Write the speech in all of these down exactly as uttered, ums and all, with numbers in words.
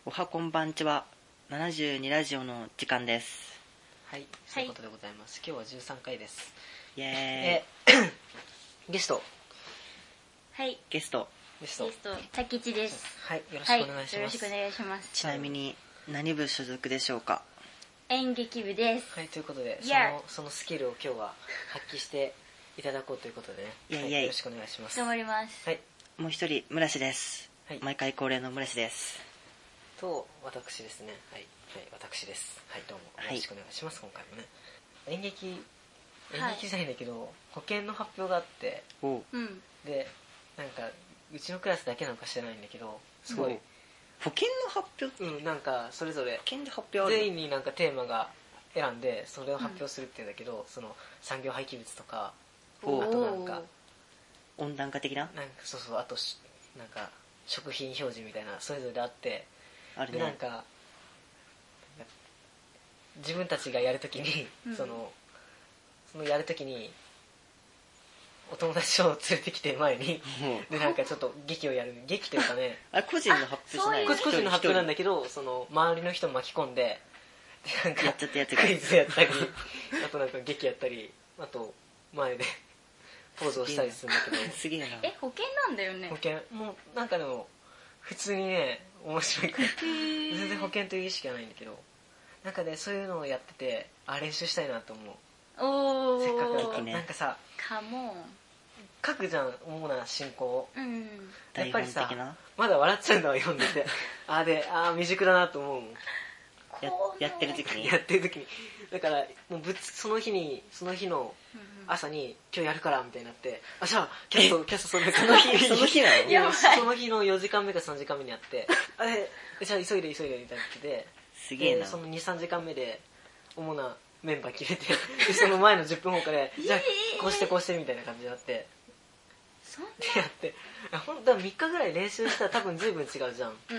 おはこんばんちはななじゅうにラジオの時間です。 はい、そういうことでございます。今日はじゅうさんかいです。 イエーイ。 えゲストはいゲストゲストゲストタキチです。 はい、よろしくお願いします。 はい、よろしくお願いします。 ちなみに何部所属でしょうか？ 演劇部です。 はい、ということでそ Yeah. のそのスキルを今日は発揮していただこうということでね、 イエイイエイはい、よろしくお願いします。 頑張ります。 はい、 もう一人村瀬です、 はい、 毎回恒例の村瀬です。 と私ですね。はい、はい、私です。はい、どうもよろしくお願いします。はい、今回もね演劇演劇じゃないんだけど、はい、保険の発表があって、 おう、 うん、 でなんかうちのクラスだけなのか知らないんだけど、すごい保険の発表、 うん、なんかそれぞれ保険で発表ある、 全員になんかテーマが選んでそれを発表するっていうんだけど、うん、その産業廃棄物とか、あとなんか温暖化的な、 なんかそうそう、あとなんか食品表示みたいなそれぞれあって、 あるね、 でなんか自分たちがやるときに、うん、そのそのやるときにお友達を連れてきて前にでなんかちょっと劇をやる、劇というかねあれ個人の発表じゃない、 個人の発表なんだけど、その周りの人巻き込んでなんかやっちゃったやつがクイズやったりあとなんか劇やったり、あと前でポーズをしたりするんだけどすげえな。 え、保険なんだよね。 保険もうなんかでも普通にね面白いから全然保険という意識はないんだけど、なんかねそういうのをやってて、あ練習したいなと思う。 おー、 せっかくだから、 ね、 なんかさカモン書くじゃん主な進行、 うん、 やっぱりさ台本的なまだ笑っちゃうんだわ読んでてあーであー未熟だなと思うもんや, やってる時にやってる時にだからもうぶつその日にその日の朝に今日やるからみたいになって、あじゃあキャストキャストそのその日その日なのやばい、 その日のよじかんめかさんじかんめにやってあれじゃあ急いで急いでみたいになってて、 すげえな。 その にさんじかんめで主なメンバー決めてでその前のじゅっぷんほんからじゃあこうしてこうしてみたいな感じになってそんなやって本当はみっかぐらい練習したら多分随分違うじゃん、 うん、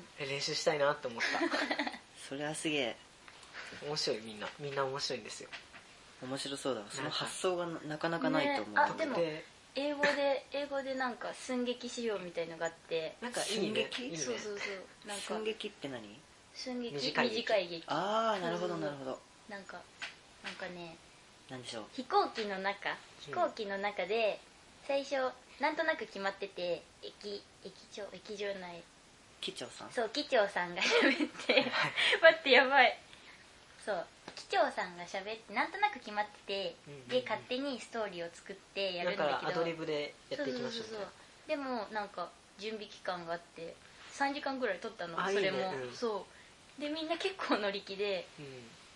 練習したいなって思ったそれはすげえ面白い、みんなみんな面白いんですよ。 面白そうだ。その発想がなかなかないと思う、ね、 あでも英語で英語でなんか寸劇しようみたいのがあって、 なんかいいね、いいね。 そうそうそう、なんか寸劇って何？ 寸劇短い劇、 短い劇。 ああなるほどなるほど。 なんかなんかね、 なんでしょう、 飛行機の中飛行機の中で最初なんとなく決まってて、駅駅長駅場内機長さん、 そう機長さんが喋って待ってやばい、そう機長さんが喋ってなんとなく決まってて、うんうんうん、で勝手にストーリーを作ってやるんだけど、 だからアドリブでやっていきましょう。そうそうそうそう、 でもなんか準備期間があってさんじかんぐらい取ったの、それもいい、ね、うん、そうでみんな結構乗り気で、うん、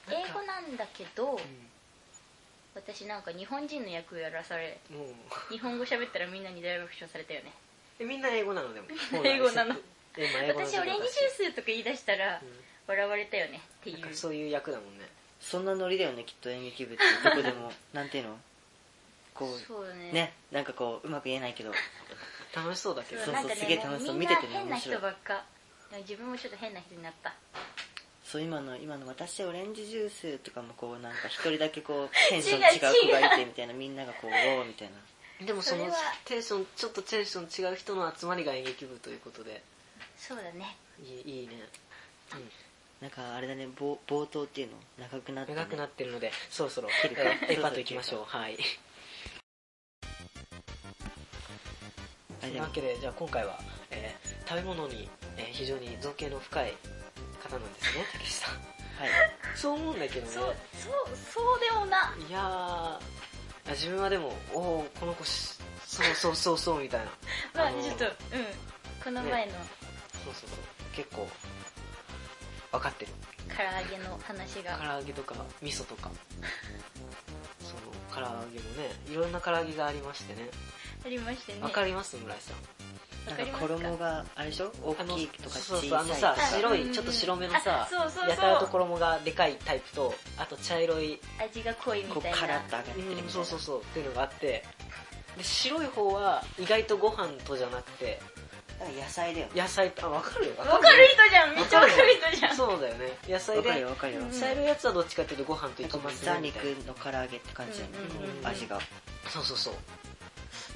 英語なんだけど、うん、私なんか日本人の役をやらされ、日本語喋ったらみんなに大爆笑されたよね。 えみんな英語なの？でも英語なの私オレンジジュースとか言い出したら、うん、笑われたよねっていう、 そういう役だもんね。 そんなノリだよねきっと演劇部ってどこでもなんていうのこう、 そうだね、 ね、なんかこううまく言えないけど楽しそうだけど、 そうそう、 ね、 すげえ楽しそう、見ててねみんな変な人ばっか、自分もちょっと変な人になった。 そう今の今の私オレンジジュースとかもこうなんか一人だけこうテンション違う子がいてみたいなみんながこうおーみたいな。 でもそのテンションちょっとテンション違う人の集まりが演劇部ということで、 そうだね、 いい、いいね、うん、 なんかあれだね、冒頭っていうの長くなって、ね、 長くなってるのでそろそろエパートいきましょう。はい。というわけでじゃあ今回は、えー、食べ物に、えー、非常に造形の深い方なんですね、たけしさん。はい。そう思うんだけどね。 そうそうそうでもな。 いやー自分はでもおおこの子しそうそうそうそうみたいな。 まあちょっとうんこの前の、ね、 そうそうそう結構分かってる。 唐揚げの話が。 唐揚げとか味噌とかその唐揚げもねいろんな唐揚げがありましてね。 ありましてね。 わかります村井さん。 なんか衣があれでしょ、大きいとか小さい、 そうそう、あのさ白いちょっと白めのさやたらと衣がでかいタイプと、あと茶色い味が濃いみたいなカラッと揚がってるみたいな、 うん、そうそうそうっていうのがあって、で白い方は意外とご飯とじゃなくて野菜だよ、 野菜あ分かるよ分かる人じゃん、めっちゃ分かる人じゃん。 そうだよね、野菜で分かるよ分かるよ。 茶色いやつはどっちかっていうとご飯といきますね豚肉の唐揚げって感じだよね、うんうんうん、味が。 そうそうそう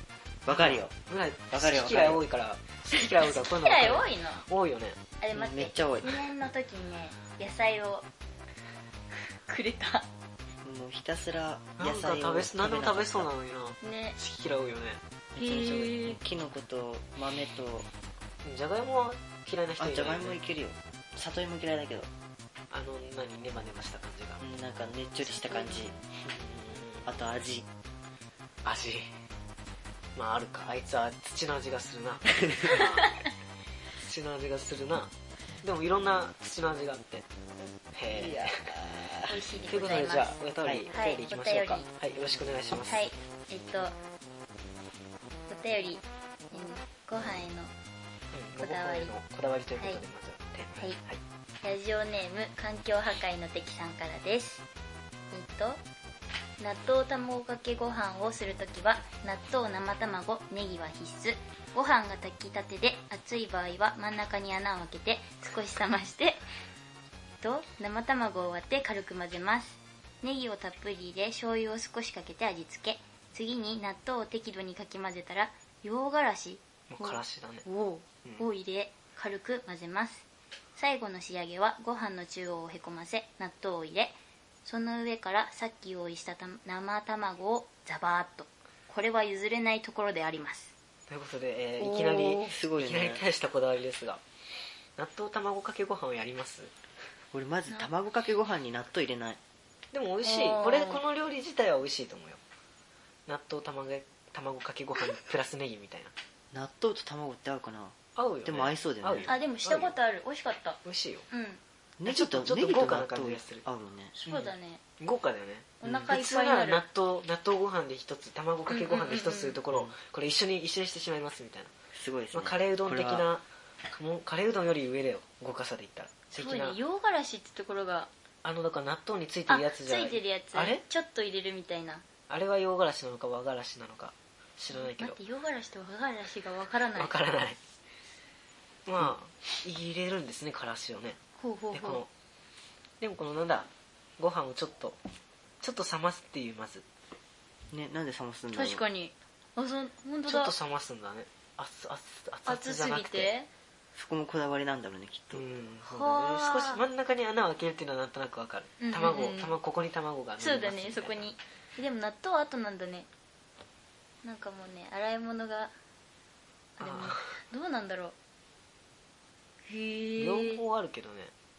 わかるよ。 ぐらいわかるよ好き嫌い多いから好き嫌い多いからこういうの分かる好き嫌い多いの多いよね。 あれ待ってめっちゃ多い。 にねんの時にね野菜をくれたもうひたすらなんか野菜を食べ何でも食べそうなの。 のにな。 ね好き嫌い多いよね。 めちゃめちゃ多いへーキノコと豆と、 じゃがいもは嫌いな人いるあ、じゃがいもね。 いけるよ。里芋嫌いだけど、 あの何ネバネバした感じが。 うんなんかねっちょりした感じ。あと味。 味まああるか。あいつは土の味がするな土の味がするな。でもいろんな土の味があって、へいや美味しいえ。ということでございますでじゃあお便り、 はいお便りいきましょうか。 お便はい、よろしくお願いします。 はいえっとお便り、うん、ご飯へのうん、 こだわりご飯へのこだわりということで、まずはテーマはいはいラジオネーム環境破壊の敵さんからです。えっと納豆卵かけご飯をするときは納豆生卵ネギは必須。ご飯が炊きたてで熱い場合は真ん中に穴を開けて少し冷ましてと生卵を割って軽く混ぜます。ネギをたっぷり入れ醤油を少しかけて味付け。次に納豆を適度にかき混ぜたら洋辛子もうからしだね。 をうんを入れ軽く混ぜます。最後の仕上げはご飯の中央をへこませ納豆を入れ、その上からさっき用意したた生卵をザバーっと。これは譲れないところであります。 ということで、えーおーいきなりすごいねいきなり大したこだわりですが、納豆卵かけご飯をやります？ 俺まず卵かけご飯に納豆入れない。 でも美味しい。 おーこれこの料理自体は美味しいと思うよ。納豆卵卵かけご飯プラスネギみたいな。 納豆と卵って合うかな。 合うよね。 でも合いそうだよね合うあでもしたことある。美味しかった。 美味しいよ。 うんネちょっとちょっとネギと豪華な納豆感じがする合うよね。 そうだね、 豪華だよね。 お腹いっ普通ぱいになる。 なら納豆納豆ご飯で一つ卵かけご飯で一つするところ、 うんうんうんこれ一緒に一緒にしてしまいますみたいな。 すごいですね。 まあ、カレーうどん的これはなもうカレーうどんより上だよ、豪華さで言ったら。 すごいね的な。 洋辛子ってところがあのだから納豆についてあるやつじゃついてるやつあれちょっと入れるみたいな。 あれは洋辛子なのか和辛子なのか知らないけど待って洋辛子と和辛子がわからない。 わからない。まあ入れるんですね、からしをね。 ほうほうほでこのでもこのなんだご飯をちょっとちょっと冷ますっていう、まずね、なんで冷ますんう。 だろう。 確かに。あそ本当ちょっだ。 と冷ますんだね。熱々熱熱す 々じゃなくて。 ぎて。 そこもこだわりなんだろうね、きっと。 うん、そうだね。 はあ少し真ん中に穴を開けるっていうのはなんとなくわかる。 うんうんうん卵卵ここに卵がそうだね乗りますみたいなそこに。でも納豆は後なんだね。なんかもうね洗い物があれもあどうなんだろう。へえ。 両方あるけどね。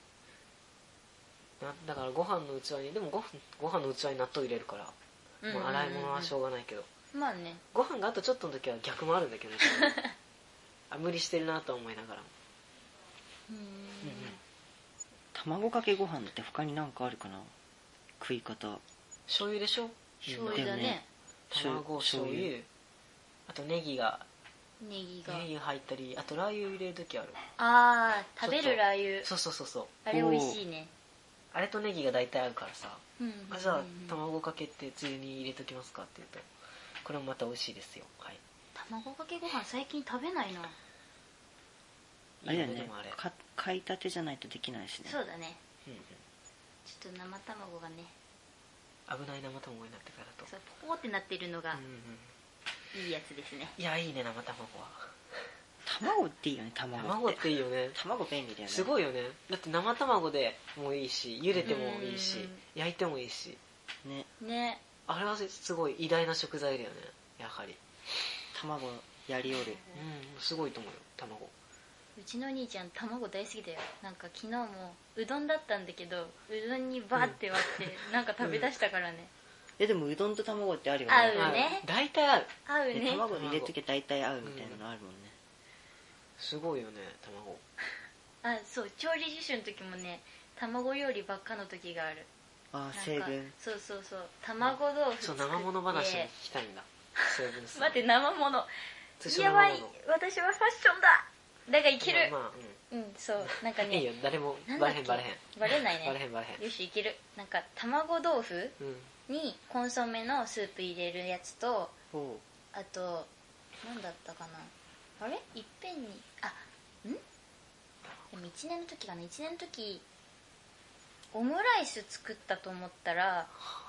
なだからご飯の器にでもご飯ご飯の器に納豆入れるから、 うんうんうんうんもう洗い物はしょうがないけど、 まあね。 ご飯があとちょっとの時は逆もあるんだけどねあ無理してるなと思いながらも、 うーん卵かけご飯って他になんかあるかな、食い方。 醤油でしょ。 醤油だねだよね。 卵醤油あとネギがネギが。 ネギが入ったり、あとラー油入れる時ある。 ああ食べるラー油。 そうそうそうそう。 あれ美味しいね。 あれとネギが大体合うからさ、 うんうんうんうんあじゃあ卵かけてつゆに入れときますかって言うと、これもまた美味しいですよ。はい。 卵かけご飯最近食べないな。 あれだよねいいでもあれ、 か買いたてじゃないとできないしね。 そうだね。 うんうん、 ちょっと生卵がね危ない生卵になってからだと。 そうポコってなってるのがうんうん、 いいやつですね。 いやいいね生卵は。 卵っていいよね、卵って。 卵っていいよね。 卵便利だよね。 すごいよね。だって生卵でもいいし、茹でてもいいしうん、 焼いてもいいし、 ね。 ね。 あれはすごい偉大な食材だよね、やはり。 卵やりおる。 うんすごいと思うよ卵。 うちのお兄ちゃん卵大好きだよ。なんか昨日もうどんだったんだけどうどんにバーって割ってなんか食べ出したからね。 え、でもうどんと卵ってあるよね。 合うねあ大体ある。 で合うね。 卵入れときゃ大体合うみたいなのあるもんね。 すごいよね卵。 あそう調理実習の時もね卵料理ばっかの時がある。 ああ、 なんか成分。 そうそうそう卵豆腐そう作って生物話を聞きたいんだ。成分さん待って生物通称やばい生物私はファッションだだがいける、 まあ、まあうんそうなんかうん、いいねよ誰もなんだっけバレへんバレへんバレないねバレへんバレへん。 よしいける。なんか卵豆腐うんにコンソメのスープ入れるやつとほあと何だったかなあれいっぺんにあんでもいちねんの時かないちねんの時オムライス作ったと思ったら作っ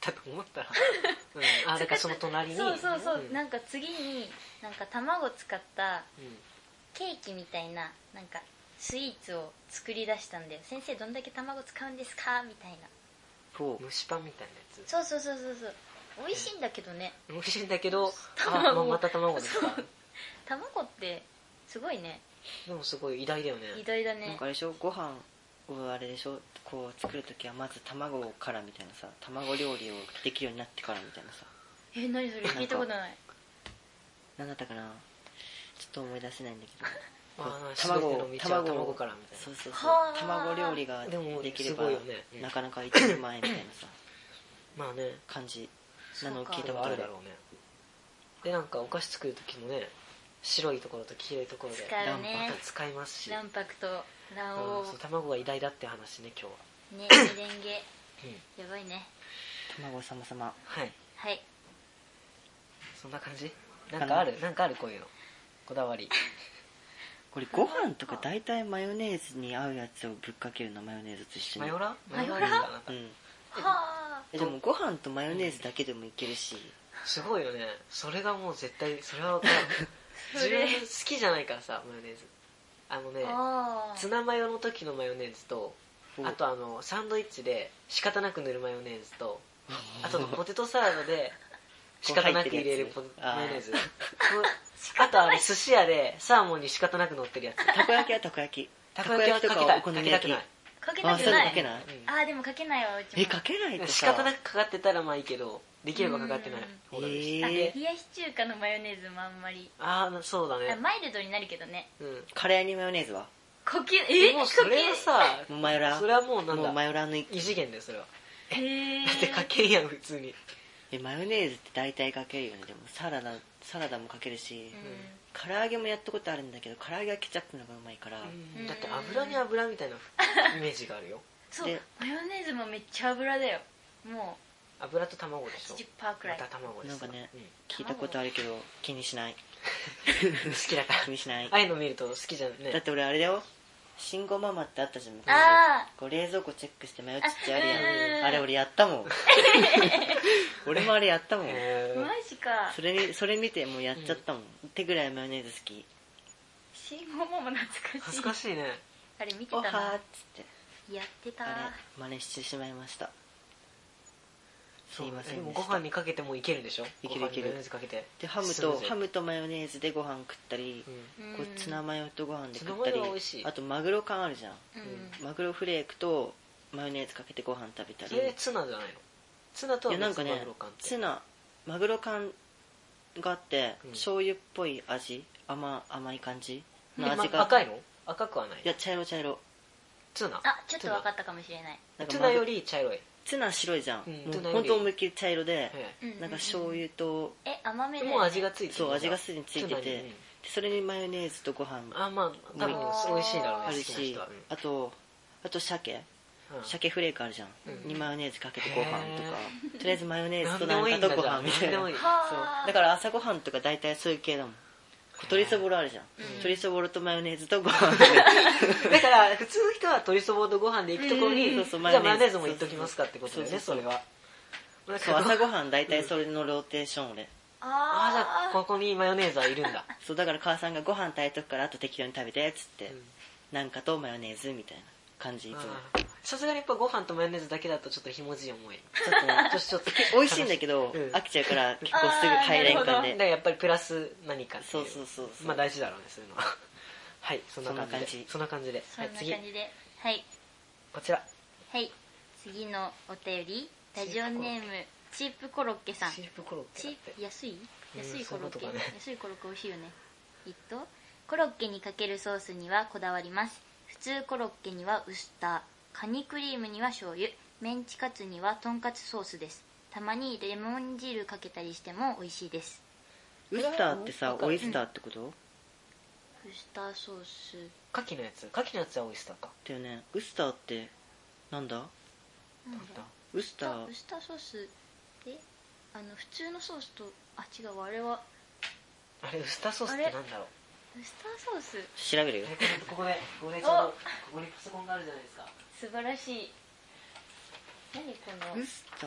ったと思ったら、うん、あだからその隣にそうそうそう、 ん、 なんか次になんか卵使ったうんケーキみたいななんかスイーツを作り出したんだよ。先生どんだけ卵使うんですかみたいな。 ほう蒸しパンみたいなやつそうそうそうそうそう、美味しいんだけどね。 美味しいんだけど、あ、 卵ままた卵ですか。 卵ってすごいね、 でもすごい偉大だよね。 偉大だね。 なんかあれでしょ、ご飯をあれでしょ、こう作るときはまず卵からみたいなさ、卵料理をできるようになってからみたいなさ、 え、何それ聞いたことない。 なんだったかな、ちょっと思い出せないんだけど、 あー卵全ての道は卵からみたいな。 そうそうそう、 はあ卵料理がでもできればすごいよね、うんなかなか一人前みたいなさまあね、 感じなのを聞いでたことある。 もあるだろうね。でなんかお菓子作る時もね、白いところと黄色いところで使うね卵白使いますし、 卵白と卵黄うんそう卵が偉大だって話ね今日は。 ね、メレンゲうんやばいね。 卵様様。 はい、 はい、 そんな感じ。なんかあるなんかあるこういうのこだわり。 これご飯とか大体マヨネーズに合うやつをぶっかけるの、マヨネーズと一緒に。 マヨラマヨラマヨラですかなんかうん。 はあ、 えでもご飯とマヨネーズだけでもいけるし、 すごいよね。それがもう絶対それは分からんそれ自分好きじゃないからさマヨネーズ。あのねあツナマヨの時のマヨネーズと、 おあとあのサンドイッチで仕方なく塗るマヨネーズと、あとポテトサラダで仕方なく入れるポテあーマヨネーズ、あとあれ寿司屋でサーモンに仕方なく乗ってるやつ。 たこ焼きはたこ焼き。 たこ焼きはかけたいお好み焼き。 かけたくない。 かけあ、そういうたくない。 のかけない？ うんあーでもかけないわうちも。 え、かけないとさ。 仕方なくかかってたらまあいいけど、できればかかってない方がいいし。 あ、 えー冷やし中華のマヨネーズもあんまり、 ああそうだあね。 マイルドになるけどね。 うんカレーにマヨネーズはかけでえもそれはさもうマヨラーそれはもうなんもうマだヨラーの一異次元だよそれは。 へえ。 だってかけんやん普通に。 えマヨネーズって大体かけるよね。でもサラダサラダもかけるし、 う唐揚げもやったことあるんだけど、唐揚げはケチャップの方がうまいから、 んだって油に油みたいなイメージがあるよ。 そうでマヨネーズもめっちゃ油だよ。も油と卵でしょ。 うはちじゅっパーセントくらい。 また卵です。 なんかねうん聞いたことあるけど気にしない。 好きだから気にしない。 ああいうの見ると好きじゃんね。 だって俺あれだよ、慎吾ママってあったじゃん。 あこう冷蔵庫チェックしてマヨちっちゃいあるやうんん。あれ俺やったもん。俺もあれやったもん。 へーマジか。 それにそれ見てもうやっちゃったもん。ってぐらいマヨネーズ好き。 信号ママ懐かしい。 恥ずかしいね。 あれ見ておはーったな。 つってやってた。 あれ真似してしまいました。すいませでもんでした。 ご飯にかけてもいけるでしょ。 いけるいけるご飯にマヨネーズかけて。 でハムスムーズとハムとマヨネーズでご飯食ったり、 うんこうツナマヨとご飯で食ったツナマりヨは美味しい、 あとマグロ缶あるじゃん。 うん。 マグロフレークとマヨネーズかけてご飯食べたり。 それツナじゃないの。ツナとはい別やなんかねのマグロ缶って。 ツナマグロ缶があって、 うん醤油っぽい味、甘甘い感じのえ味が、 ま赤いの？赤くはない。 いや茶色茶色。 ツナ。 あ、ちょっと分かったかもしれない。 なんかマグツナより茶色い。 ツナ白いじゃん、 うんもうツナより本当思いっきり茶色で、 えうんうんうんなんか醤油とえ、甘めだよね。 もう味がついてる。 そう味がすでについてて、 ツナにでそれにマヨネーズとご飯うんあまあ多分美味しいだろうね。 あるし好きな人は、 あとあと鮭うん鮭フレークあるじゃん、 うんにマヨネーズかけてご飯とかへとりあえずマヨネーズとなんでもいいんだなんかとご飯みたいな。 じゃあなんでもいいそうはあ。 だから朝ごはんとか大体そういう系だもん。鶏そぼろあるじゃん、 うん鶏そぼろとマヨネーズとご飯だから普通の人は鶏そぼろとご飯で行くところに、 うんそうそうじゃあマヨネーマヨネーズズもいっときますかってことだよね。 そうそうそうそれは。 そう朝ごはん大体それのローテーション俺。 ああじゃああここにマヨネーズはいるんだ。 そうだから母さんがご飯炊いとくからあと適当に食べてっつって、 うんなんかとマヨネーズみたいな感じいつも。 あーさすがにやっぱご飯とマヨネーズだけだとちょっとひもじい思い。 ちょっとねちょっとちょっと美味しいんだけど、 うん飽きちゃうから結構すぐ入れんかんあーなるほだからで。 やっぱりプラス何かっていそうそうそうそう。 まあ大事だろうねそういうのは。はいそんな感じで。 そんな感じそんな感じで。 そんなはい次感じで。はい。 こちら。 はい。次のお便り。ラジオネーム、チープコロッケさん。 チープコロッケチーだってプ安いうん安いコロッケ、 そういうことだね安いコロッケ美味しいよね。えっとコロッケにかけるソースにはこだわります。普通コロッケにはウスター、カニクリームには醤油、メンチカツにはとんかつソースです。たまにレモン汁かけたりしても美味しいです。 ウスターってさわかるオイスターってこと、 ウスターソース牡蠣のやつ牡蠣のやつはオイスターか。 だよね。ウスターってなんだ？ なんだウスターウスターソースで、あの普通のソースと、あ違う、あれはあれウスターソースってなんだろう。 ウスターソース。 調べるよ。 えここでここでちょうどここにパソコンがあるじゃないですか。 素晴らしい。何このウスター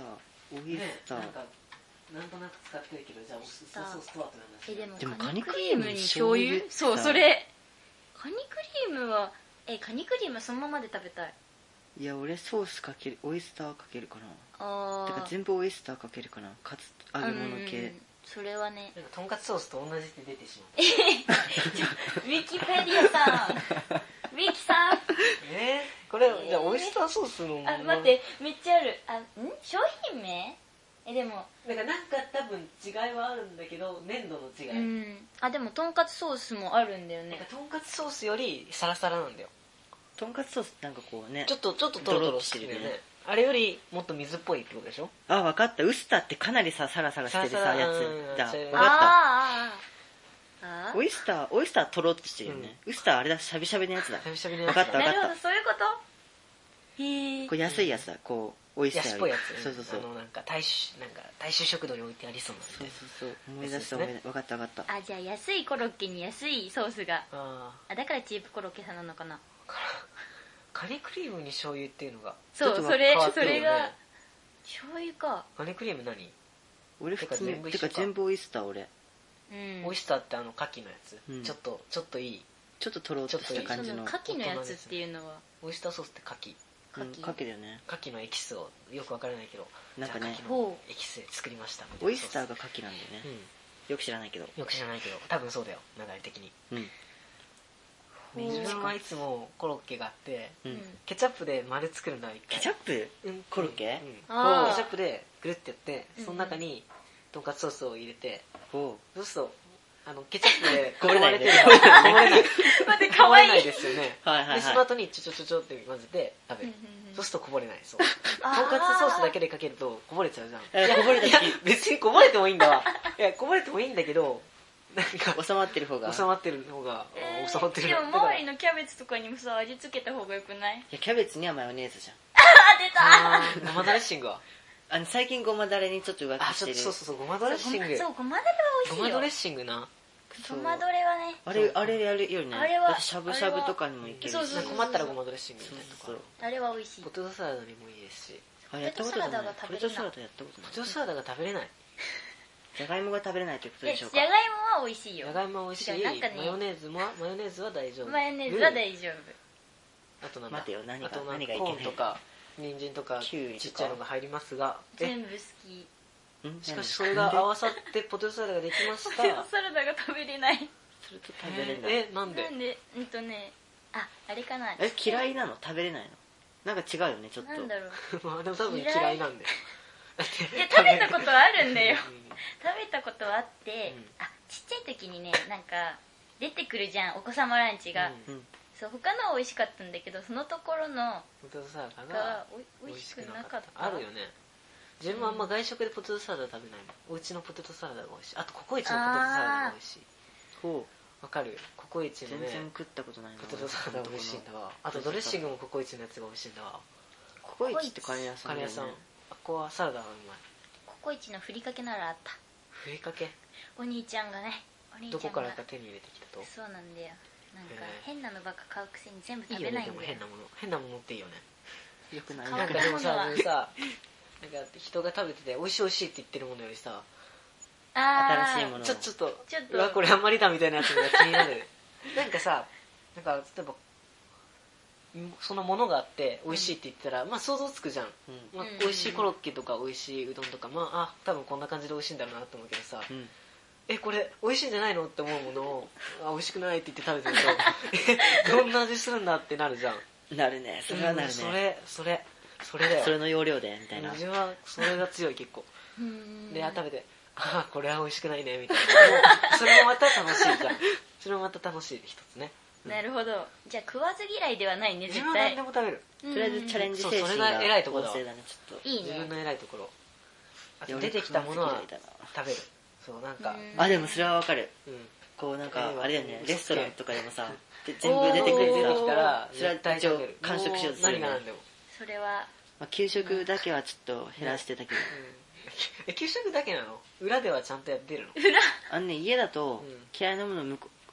オイスター、 ね、なんかなんとなく使ってるけど、じゃあオイスターソースとはってなんだし、 えでもでもカニクリームに醤油、そうそれカニクリームはえカニクリームそのままで食べたい。 いや俺ソースかける、オイスターかけるかな。 あてか全部オイスターかけるかな、カツ揚げ物系、 うんそれはねなんかとんかつソースと同じって出てしまう。 ウィキペディアさんウィキさんえー、これ、じゃあオイスターソースのあ待ってめっちゃある。あん商品名えでもなんかなんか多分違いはあるんだけど粘度の違い、 うんあでもとんかつソースもあるんだよね。 なんかとんかつソースよりサラサラなんだよ。 とんかつソースなんかこうねちょっとちょっとトロトロしてるよね。あれよりもっと水っぽいってことでしょ。 あ分かった、ウスターってかなりさサラサラしてるさサラサラやうんつだ、 そういう分かっあーあーあーた。オイスターオイスターとろってしてるよね、ウスターあれだ、しゃびしゃびのやつだ。 しゃびしゃびのやつだ分かった分かっなるほどそういうことへえた、これ安いやつだ、こうオイスター安っぽいやつ、 そうそうそう、 あのなんか大衆なんか大衆食堂に置いてありそうなそうみたいそうそう思い出した思い出した、分かった分かった。 あじゃあ安いコロッケに安いソースがな。ああだからチープコロッケさんなのかな。 あカニクリームに醤油っていうのがそうちょっとそれそ変わってるよねれが醤油か。 カニクリーム何、 俺普通にてか全部一緒かてか全部オイスター俺、 うんオイスターってあの牡蠣のやつ、 うんちょっとちょっといいちょっととろっとした感じの、 その牡蠣のやつっていうのはオイスターソースって牡蠣うん、 牡蠣かけだよね。 牡蠣のエキスをよくわからないけどなんかねじゃあ牡蠣のエキスで作りましたみたいなオイスターが牡蠣なんだよね、 うよく知らないけど。 んよく知らないけど多分そうだよ流れ的に。 うん自分はいつもコロッケがあってううんんケチャップで丸作るんだ一回ケチャップうんコロッケうんあーケチャップでぐるってやってうんその中にとんかつソースを入れておそうするとあのケチャップでこぼれないれてるからこぼれない待ってこぼれないかわいいですよね。 はいはいはいでその後にちょちょちょちょって混ぜて食べる。そうするとこぼれない。そう。とんかつソースだけでかけるとこぼれちゃうじゃん。 えこぼれたいや時別にこぼれてもいいんだわ。いやこぼれてもいいんだけどなんか収まってる方が、 収まってる方がえー収まってる。 でも周りのキャベツとかにもさ味付けた方がよくない？ いやキャベツにはマヨネーズじゃん。 あ出たあーごまドレッシングは。 あの最近ごまだれにちょっと浮あ気してる。 ちょっとそうそうそうごまドレッシング。 そうごまだれは美味しいよ。 ごまドレッシングな。 そうごまどれはねあれあれやるよね。 あれはだってしゃぶしゃぶとかにもいけるし。 そうそうそう困ったらごまドレッシングみたいなとかそう。 あれは美味しい。 ポテトサラダにもいいですし。 あやったことない。ポポテトサラダが食べれないテトサラダやったことないポテ。トサラダが食べれない。 じゃがいもが食べれないということででしょうか。 じゃがいもは美味しいよ。 じゃがいもは美味しい。 違うなんかねマヨネーズもマヨネーズは大丈夫。 マヨネーズは大丈夫。 あとなんだ待てよ何があとなんか何がいけないコーンとか人参とかキュウリとかちっちゃいのが入りますがえ全部好き。 んしかしそれが合わさってポテトサラダができましポテトたサラダが食べれない。 それと食べれない。 えなんでなんでうんとねああれかな。 え嫌いなの？食べれないの？なんか違うよねちょっと。 なんだろう。 まあでも多分嫌いなんだよいや食べたことはあるんだよ。 うん食べたことはあって、 うんあちっちゃい時にねなんか出てくるじゃんお子様ランチが、 うんうん。 そう他のは美味しかったんだけどそのところのポテトサラダががおい美味しく美味しくななかっかったたあるよね自分もあんま外食でポテトサラダ食べないもんおうちのポテトサラダが美味しいあとココイチのポテトサラダが美味しいほわかるココイチう。 のね全然食ったことないな。 ポテトサラダ美味しいんだわあとドレッシングもココイチのやつが美味しいんだわココイチってカレー屋さんだよね。 カレー屋さんあここはサラダがうまいココイチのふりかけならあった。 ふりかけお兄ちゃんがねお兄ちゃんがどこからか手に入れてきたとそうなんだよなんかへえ変なのばっか買うくせに全部いいよねで食べないんだよも変なもの変なものっていいよねよくない。 買うなんかでもささなんか人が食べてて美味しい美味しいって言ってるものよりさあー新しいものちょちょっとちょっとうわこれあんまりだみたいなやつが気になるなんかさなんか例えばそのものがあって美味しいって言ったら、まあ想像つくじゃん、 うんまあうん美味しいコロッケとか美味しいうどんとかまああ多分こんな感じで美味しいんだろうなと思うけどさ、 うん。 えこれ美味しいんじゃないのって思うものをあ美味しくないって言って食べてるとえどんな味するんだってなるじゃんなるね。それはなるね。 うんそれそれそれだよそれの要領でみたいな。 自分はそれが強い結構うーんで食べてああこれは美味しくないねみたいなもうそれもまた楽しいじゃんそれもまた楽しい一つねなるほどじゃあ食わず嫌いではないね絶自分は何対でも食べるととりあえずチャレンジ精そうそれ神がが偉いとこだわ旺盛だねちょっと。 いいね自分の偉いところあいやと出てきたものは俺食わず嫌いだな食べるそうなんかうんあでもそれはわかる。 うんこうなんかうんあれだよねうんレストランとかでもさで全部出てくる出てさきたらそれは絶対一応食べる完食しようとするねもう何が何でもそれはまあ給食だけはちょっと減らしてたけどえ給食だけなの裏ではちゃんとやってるのあのね家だとうん嫌いなもの向こう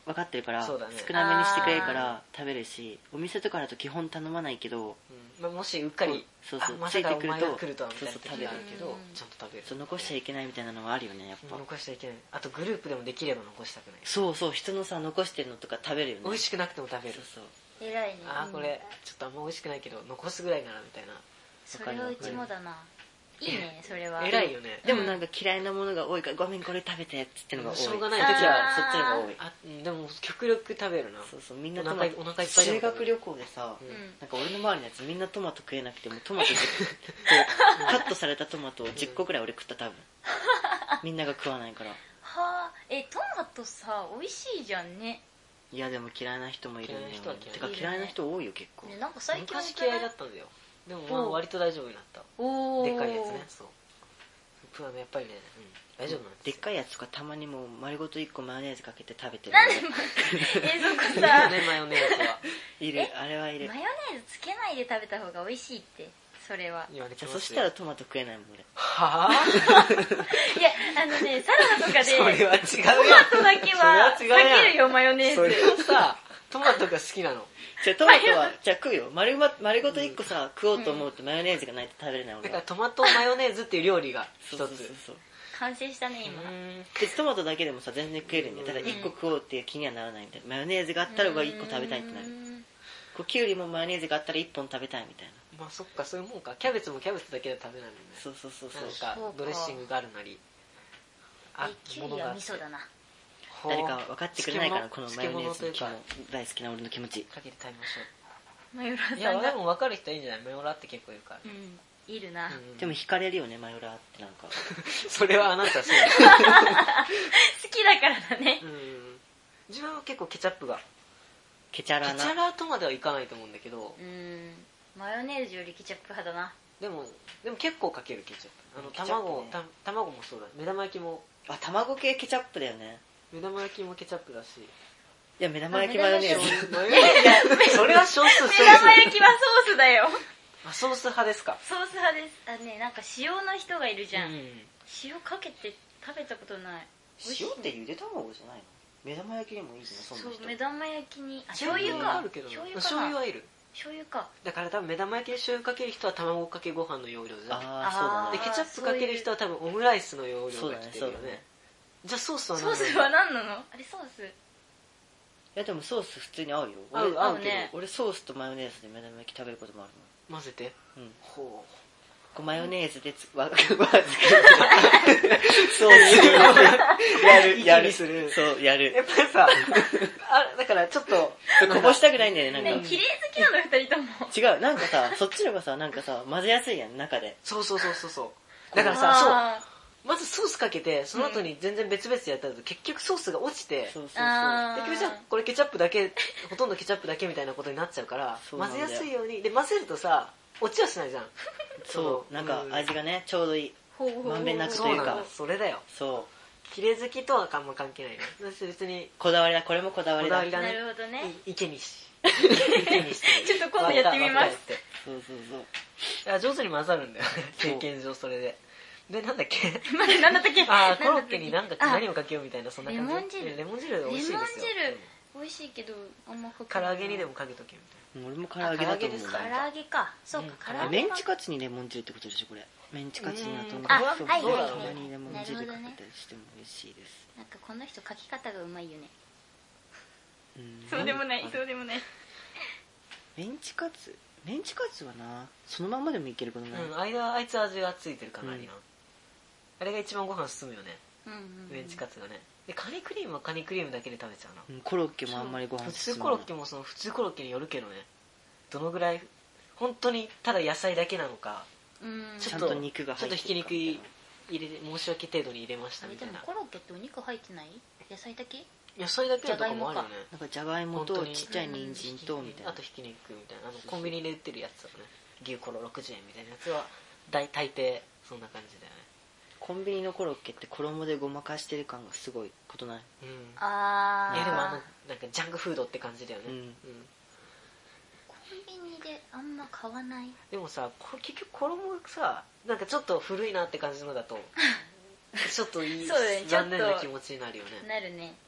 分かってるから、 そうだね少なめにしてくれるから食べるし、お店とかだと基本頼まないけど、 うんまあ、もしうっかりそうそうあまさかおついてくると前が来るとはみたいな時そうそう食べるがあるけどちゃんと食べるそう残しちゃいけないみたいなのはあるよねやっぱ、 残しちゃいけない。あとグループでもできれば残したくない。 そうそう人のさ残してるのとか食べるよね。 美味しくなくても食べる。 そうそう偉いね。 あーこれちょっとあんま美味しくないけど残すぐらいならみたいな。 それはうちもだな。いいねそれは。 偉いよね。 でもなんか嫌いなものが多いから、ごめんこれ食べてっつってのが多い。 しょうがない時時ははそっちのが多い。 あでも極力食べるな。 そうそうみんなおトマト。 腹お腹いっぱいでも修学旅行でさ、 うんなんか俺の周りのやつみんなトマト食えなくてもトマトじゅっこカットされたトマトをじゅっこくらい俺食った多分。みんなが食わないから。 はあ、えトマトさ美味しいじゃんね。 いやでも嫌いな人もいるんだよ。 嫌いな人は嫌いてか嫌いな人多いよ結構。 ねなんか最近昔嫌いだったんだよ。でもまあ割と大丈夫になった。 おーでっかいやつね。そうプラのやっぱりね、うん、大丈夫なんですよ。 でっかいやつとかたまにもう丸ごといっこマヨネーズかけて食べてる。 なんでえそこさねマヨネーズは。 いるあれはいる。 マヨネーズつけないで食べた方が美味しいってそれは。 言われてじゃあますよそしたらトマト食えないもん俺。 はぁいやあのねサラダとかでそれは違うよ。 トマトだけはそれは違うやん避けるよマヨネーズ。 それはさトマトが好きなの。 じゃあトマトはじゃあ食うよ 丸, ま丸ごといっこさ、食おうと思うとマヨネーズがないと食べれないだから俺は。 トマトマヨネーズっていう料理が一つ。 そうそうそうそう完成したね今。 でトマトだけでもさ全然食えるんで、ただいっこ食おうっていう気にはならないみたいな。マヨネーズがあったらいっこ食べたいってなる。こうキュウリもマヨネーズがあったらいっぽん食べたいみたいな。 まあそっかそういうもんか。キャベツもキャベツだけで食べないもんね。 そうそうそうそう。 なんかドレッシングがあるなり。 えキュウリは味噌だな。 誰か分かってくれないかなこのマヨネーズの漬物肝大好きな俺の気持ち。 かけて食べましょマヨラう。いやでーさんがも分かる人はいいんじゃない。マヨラーって結構いるから。 うんいるな、 うんでも惹かれるよねマヨラーってなんか。 それはあなたそう。 好きだからだね。 うん自分は結構ケチャップがケチャラな。 ケチャラーとまではいかないと思うんだけど、 うんマヨネーズよりケチャップ派だな。 でもでも結構かけるケチャップ。あのケチャップね卵、た卵もそうだ。目玉焼きもあ卵系ケチャップだよね。 目玉焼きもケチャップだし。 いや目玉焼きマヨネーズ。 マヨネーズいやそれは少数少数。 目玉焼きはソースだよ。 あソース派ですか。 ソース派です。あねなんか塩の人がいるじゃん、 うん塩かけて食べたことない。 塩ってゆで卵じゃないの？目玉焼きでもいいじゃんそんな人。 そう目玉焼きにあ醤油かあるけど醤油かな醤油はいる。 醤油か。 だから多分目玉焼きで醤油かける人は卵かけご飯の要領じゃん。 ああそうだね。 でケチャップかける人は多分オムライスの要領が来てるよそうだねそうだねね。じゃあソースはソ何なの？ ースは何なのあれソース。 いやでもソース普通に合うよ。 合う俺合うね俺ソースとマヨネーズで目玉焼き食べることもある混ぜて。 もん。うん。 ほこうマヨネーズでつわわ作る。ソースやるやる息にするそうやう。やる。 っぱりさ、あだからちょっとこぼしたくないんだよねなんか。 ね綺麗好きなの二人とも。 違うなんかさそっちの方がさなんかさ混ぜやすいやん中で。 そうそうそうそうそう。だからさ、そう。 あまずソースかけてその後に全然別々でやったら結局ソースが落ちて、 そうそうそう。 あー結局じゃあこれケチャップだけほとんどケチャップだけみたいなことになっちゃうからそうなんだよ混ぜやすいようにで混ぜるとさ落ちはしないじゃん。 そうなんか味がねちょうどいい。 ほうほうほうまんべんなくというかそうなの。それだよ。 そう綺麗好きとはあんま関係ないの。別にこだわりだこれもこだわりだ。 こだわりだね。 なるほどね。 い池にし池にしてちょっと今度やってみます割った割ったそうそうそう。 いや上手に混ざるんだよね経験上それで。でなんだっけまだ何だったっけ。 あーコロッケになんかあ何をかけようみたいなそんな感じ。 レモン汁レモン汁美味しいですよ。 レモン汁美味しいけどあんまかけ唐ない揚げにでもかけとけみたい俺も唐揚げだと思う。 あ唐揚げですか唐揚げかそうかうん唐揚げメンチカツにレモン汁ってことでしょこれ。メンチカツにはとんうんかあつはいはいはいたまにレモン汁かけたりしても美味しいです。 なんかこの人書き方がうまいよね。 うんそうでもないそうでもない。 メンチカツメンチカツはなそのままでもいけることない。 な。うん間あいつ味がついてるかなりな。あれが一番ご飯進むよね。 うんうんメンチカツがね。でカニクリームはカニクリームだけで食べちゃうな。 うんコロッケもあんまりご飯普進まない通コロッケもその普通コロッケによるけどね。どのぐらい本当にただ野菜だけなのか。 うんちゃんと肉が入ってるかちょっとひき肉入れ申し訳程度に入れましたあれでもみたいな。 コロッケってお肉入ってない野菜だけ。 野菜だけのとかもあるよね。 なんかじゃがいもと本当にちっちゃい人参とみたいな。 あとひき肉みたいなあのコンビニで売ってるやつだね。牛コロろくじゅうえんみたいなやつは大大抵そんな感じだよね。 コンビニのコロッケって衣でごまかしてる感がすごいことない？ うん。 あーいやでもあのなんかジャンクフードって感じだよね。 うんうんコンビニであんま買わない。 でもさこ結局衣さなんかちょっと古いなって感じのだとちょっといいそうだねちょっと残念な気持ちになるよね。 なるね。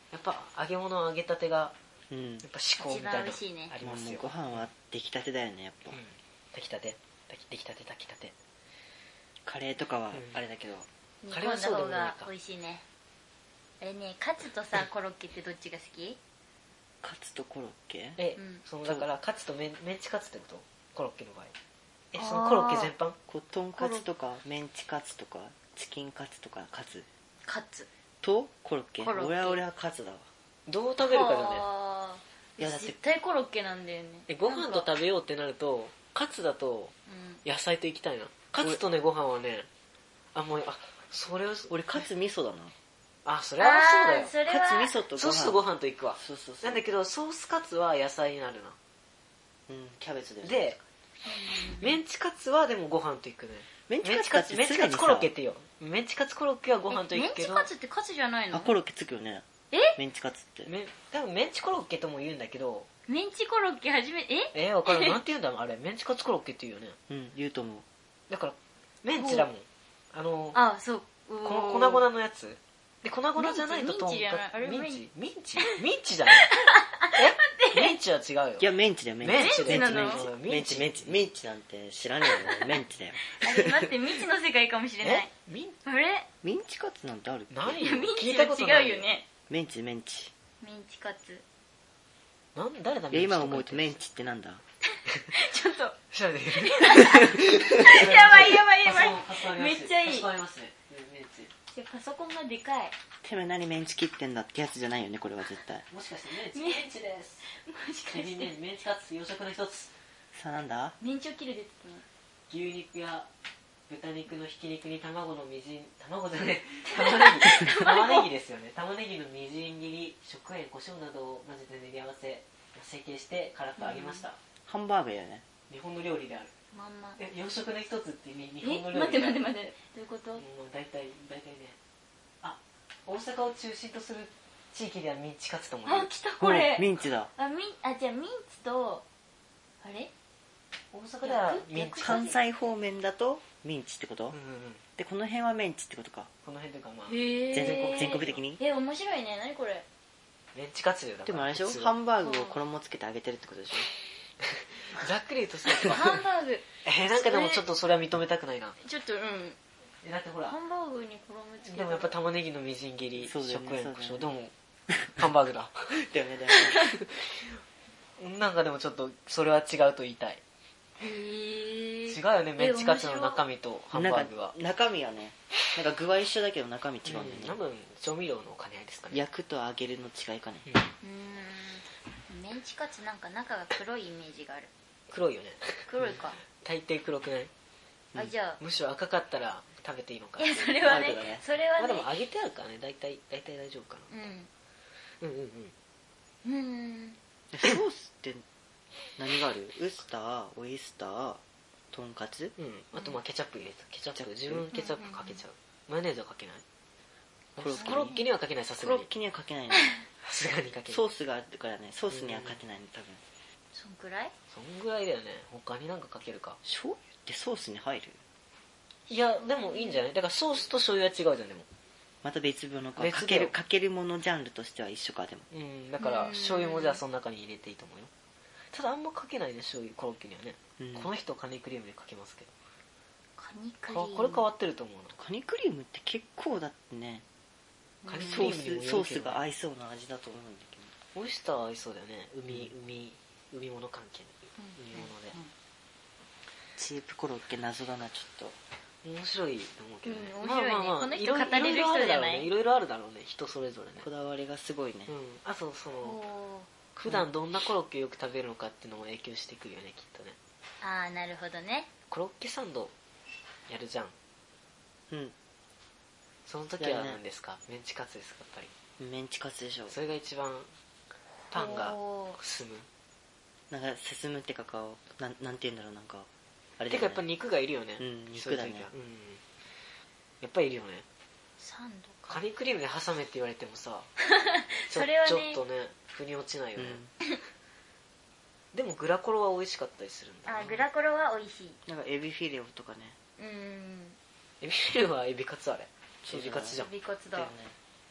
やっぱ揚げ物揚げたてがうんやっぱ至高みたいなの一番美味しいねありますよ。 まあもうご飯は出来たてだよねやっぱ、 うん炊きたて炊き出来たて炊きたて。 カレーとかはうんあれだけど、 煮カレーは込んだ方そうでもないかが美味しいね。あれね、カツとさコロッケってどっちが好き？ カツとコロッケえ、 うんそのだからカツとメンメンチカツってこと？コロッケの場合。え、 あーそのコロッケ全般？ こうとんかつとかメンチカツとかチキンカツとかカツカツとコロッケ。 コロッケ俺は俺はカツだわ。 どう食べるかだね。 あーいやだって絶対コロッケなんだよね。 え、ご飯と食べようってなると、カツだとうん野菜といきたいな。カツとねご飯はね、あもうあそれを俺カツ味噌だな。 あそれはそうだよ。 あーそれはカツ味噌とご飯。 ソースとご飯といくわ。 そうそうそう。 なんだけどソースカツは野菜になるな。 うんキャベツで。 で、メンチカツはでもご飯といくね。 メンチメンチカカツだってツメンチカツコロッケって言うよ。メンチカツコロッケはご飯といメンチくけど。 カツってカツじゃないの？ あコロッケつくよね。 えメンチカツって。 め多分メンチコロッケとも言うんだけど、 メンチコロッケ初めええー、わからん。なんて言うんだろうあれ。メンチカツコロッケって言うよね。 うん言うと思う。 だから、メンチだもん。あの、 あそうこの粉々のやつ。で、粉々じゃないとミンチミンチじゃないあれミンチミンチミンチじゃないえミンチは違うよ。 いやメンチだよメンチ。 メンチメンチなのメンチメンチメンチメンチなんて知らねえよメンチだよ。 あれ待って未知の世界かもしれないえミンあれメンチカツなんてあるっけ？ ないよいや。ミン聞チいたことないは違うよ。ね。 メンチメンチ。 メンチカツなん誰だいや今思うとメンメンチってなんだ？ ちょっとチ調べてみるやばいやばいやばいめっちゃいい助かりますね。メンチ。 いやパソコンがでかいてめえ何メンチ切ってんだってやつじゃないよねこれは絶対。 もしかしてメンチメメンチです。 もしかエビしてメンメンチカツ洋食の一つ。 さあなんだ？ メンチを切るですね牛肉や豚肉のひき肉に卵のみじん卵じゃねえ玉ねぎ玉ねぎですよね。玉ねぎのみじん切り食塩胡椒などを混ぜて練り合わせ成形してカラッと揚げました。 ハンバーグだよね。 日本の料理である。 まんまえ洋食の一つって日え本の料待って理である。 待って待ってどういうこともう大体大体ね。あ大阪を中心とする地域ではミンチカツとも言う。 あ来たこれおミンチだ。 あミンあじゃあミンチとあれ大阪ではミンチカ関ツ。 西方面だとミンチってこと？ うんうんうん。 でこの辺はメンチってことか。 この辺というかまあへえ全国全国的に？ え面白いね何これメンチカツだから。 でもあれでしょ普通ハンバーグを衣つけて揚げてるってことでしょ？ ざっくり言うとそうか。 ハンバーグえー、なんかでもちょっとそれは認めたくないな。 ちょっとうんえだってほらハンバーグに衣つけでもやっぱ玉ねぎのみじん切り、 そうだよね食塩胡椒、 そうだよねでもハンバーグだ。 だよねだよね。 なんかでもちょっとそれは違うと言いたい。 へえ違うよね、メンチカツの中身とハンバーグは。 なんか中身はねなんか具は一緒だけど中身違うんだよね、 多分調味料の兼ね合いですかね。 焼くと揚げるの違いかね。 うんうーんメンチカツなんか中が黒いイメージがある黒いよね。 黒いか大抵黒くない？ あじゃあむしろ赤かったら食べていいのか。 いやそれはねアウトだねそれはねまあでも揚げてあるからね、大体大体大丈夫かな。うんうんうん。 うんうんソースって何がある？ウスターオイスターとんかつ？ うん、あとまあケチャップ入れた。ケチャップケチャップ自分ケチャップかけちゃう。マヨネーズはかけない？ コロッケにコロッケにはかけない、さすがにコロッ。ケにはかけないの。 さすがにかけない。 ソースがあるからねソースにはかけないの多分。 そんくらいそんぐらいだよね。他になんかかけるか。 醤油ってソースに入る？ いやでもいいんじゃない？だからソースと醤油は違うじゃん。でもまた別物か。 別だよかけるかけるものジャンルとしては一緒かでも。 うん、だから醤油もじゃあその中に入れていいと思うよ。ただあんまかけないね、醤油コロッケにはね。 うんこの人カニクリームでかけますけカニクリど、 ームこれ変わってると思うな。 カニクリームって結構だってねカニクソリームにもースソーよるけどスが合いそうな味だと思うんだけど。 オイスター合いそうだよね。海海海物関係の海物で、 チープコロッケ謎だなちょっと。 面白いと思うけどね、 うん面白いねまあまあまあこの人いろいろ語れる人じゃないいろいろあるだろうね、人それぞれね。 こだわりがすごいね。 うん、あとそのお普段どんなコロッケをよく食べるのかっていうのも影響してくるよね、きっとね。 ーああなるほどねコロッケサンドやるじゃん。 うんその時は何ですか？メンチカツですか？やっぱりメンチカツでしょ。 それが一番パンがおー進む。 なんか進むってか顔なんなんて言うんだろうなんかあれだよねてかやっぱ肉がいるよね。 うんそういう時は肉だねうん、やっぱりいるよね。 サンドかカニクリームで挟めって言われてもさちょそれはねちょっとね腑に落ちないようんね、でもグラコロは美味しかったりするんだな。 あグラコロは美味しいなんかエビフィレオとかね。 うんエビフィレはエビカツあれ。 そうじゃないエビカツじゃん。 エビカツだだよね。